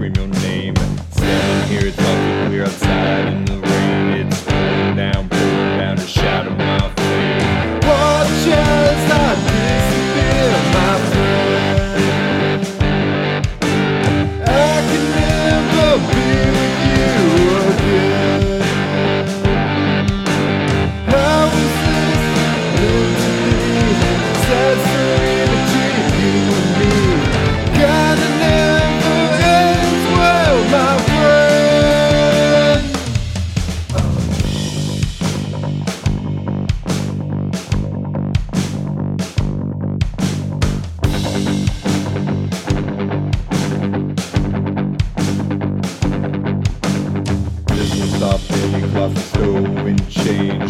scream your name. Standing here, it's all too clear outside in the rain. It's pouring down to shadow my flame. Watch as I disappear, my friend. I can never be with you again. How is this meant to be? Sad story between you and me. Kinda never ends well, my friend. Listen softly across the stove and chain.